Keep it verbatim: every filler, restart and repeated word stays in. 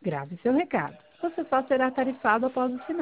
Grave seu recado. Você só será tarifado após o sinal.